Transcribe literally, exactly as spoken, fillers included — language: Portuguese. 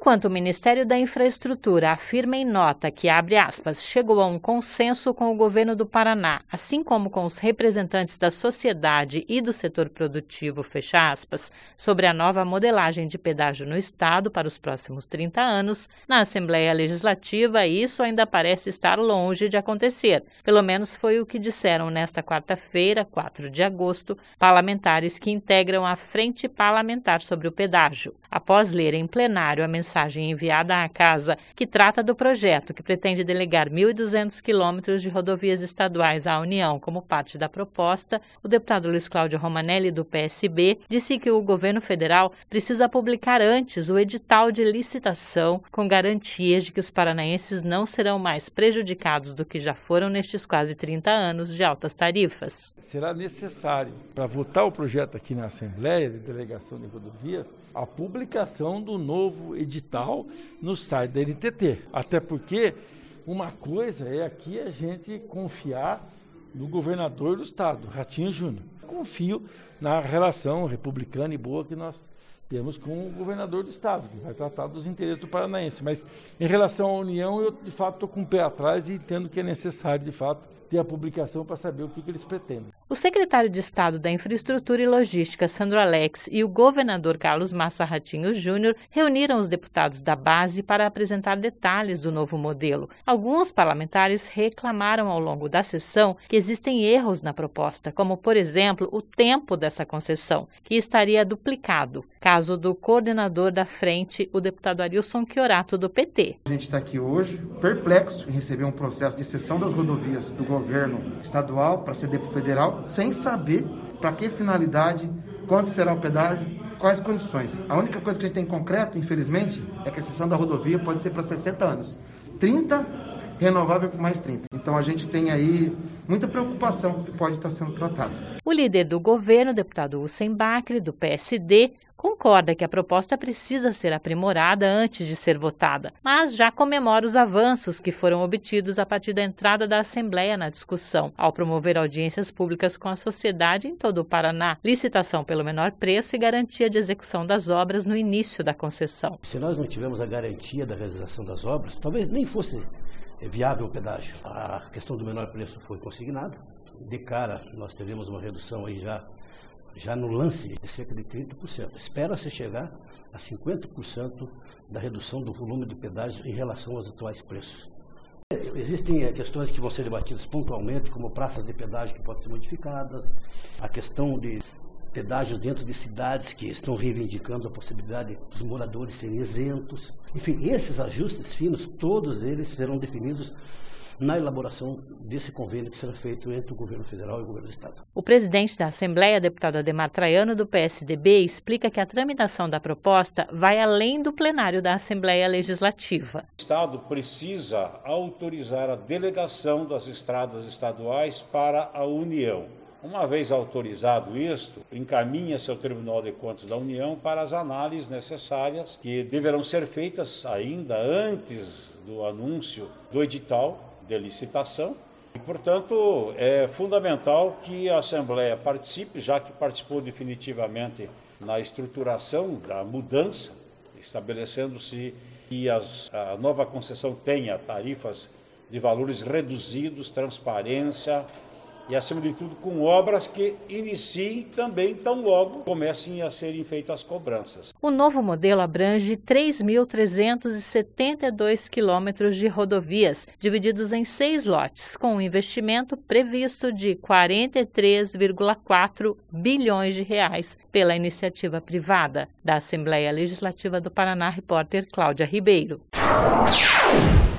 Enquanto o Ministério da Infraestrutura afirma em nota que, abre aspas, chegou a um consenso com o governo do Paraná, assim como com os representantes da sociedade e do setor produtivo, fecha aspas, sobre a nova modelagem de pedágio no Estado para os próximos trinta anos, na Assembleia Legislativa isso ainda parece estar longe de acontecer. Pelo menos foi o que disseram nesta quarta-feira, quatro de agosto, parlamentares que integram a Frente Parlamentar sobre o Pedágio. Após ler em plenário a mensagem enviada à Casa, que trata do projeto que pretende delegar mil e duzentos quilômetros de rodovias estaduais à União como parte da proposta, o deputado Luiz Cláudio Romanelli, do P S B, disse que o governo federal precisa publicar antes o edital de licitação com garantias de que os paranaenses não serão mais prejudicados do que já foram nestes quase trinta anos de altas tarifas. Será necessário, para votar o projeto aqui na Assembleia de Delegação de Rodovias, a publicação do novo edital no site da N T T. Até porque uma coisa é aqui a gente confiar no governador do estado, Ratinho Júnior. Confio na relação republicana e boa que nós temos com o governador do estado, que vai tratar dos interesses do paranaense. Mas em relação à União, eu de fato estou com o pé atrás e entendo que é necessário, de fato, ter a publicação para saber o que, que eles pretendem. O secretário de Estado da Infraestrutura e Logística, Sandro Alex, e o governador Carlos Massa Ratinho Júnior reuniram os deputados da base para apresentar detalhes do novo modelo. Alguns parlamentares reclamaram ao longo da sessão que existem erros na proposta, como, por exemplo, o tempo dessa concessão, que estaria duplicado. Caso do coordenador da frente, o deputado Arilson Chiorato, do P T. A gente está aqui hoje perplexo em receber um processo de cessão das rodovias do governo estadual para ceder para o federal, sem saber para que finalidade, quanto será o pedágio, quais condições. A única coisa que a gente tem em concreto, infelizmente, é que a cessão da rodovia pode ser para sessenta anos. trinta, renovável por mais trinta. Então a gente tem aí muita preocupação que pode estar sendo tratado. O líder do governo, deputado Hussein Bacri, do P S D, concorda que a proposta precisa ser aprimorada antes de ser votada, mas já comemora os avanços que foram obtidos a partir da entrada da Assembleia na discussão, ao promover audiências públicas com a sociedade em todo o Paraná, licitação pelo menor preço e garantia de execução das obras no início da concessão. Se nós não tivermos a garantia da realização das obras, talvez nem fosse viável o pedágio. A questão do menor preço foi consignada. De cara, nós teremos uma redução aí já já no lance de cerca de trinta por cento. Espera-se chegar a cinquenta por cento da redução do volume do pedágio em relação aos atuais preços. Existem questões que vão ser debatidas pontualmente, como praças de pedágio que podem ser modificadas, a questão de pedágios dentro de cidades que estão reivindicando a possibilidade dos moradores serem isentos. Enfim, esses ajustes finos, todos eles serão definidos na elaboração desse convênio que será feito entre o governo federal e o governo do estado. O presidente da Assembleia, deputado Ademar Traiano, do P S D B, explica que a tramitação da proposta vai além do plenário da Assembleia Legislativa. O estado precisa autorizar a delegação das estradas estaduais para a União. Uma vez autorizado isto, encaminha-se ao Tribunal de Contas da União para as análises necessárias que deverão ser feitas ainda antes do anúncio do edital de licitação. E, portanto, é fundamental que a Assembleia participe, já que participou definitivamente na estruturação da mudança, estabelecendo-se que as, a nova concessão tenha tarifas de valores reduzidos, transparência, e, acima de tudo, com obras que iniciem também tão logo comecem a serem feitas as cobranças. O novo modelo abrange três mil trezentos e setenta e dois quilômetros de rodovias, divididos em seis lotes, com um investimento previsto de quarenta e três vírgula quatro bilhões de reais pela iniciativa privada. Da Assembleia Legislativa do Paraná, repórter Cláudia Ribeiro.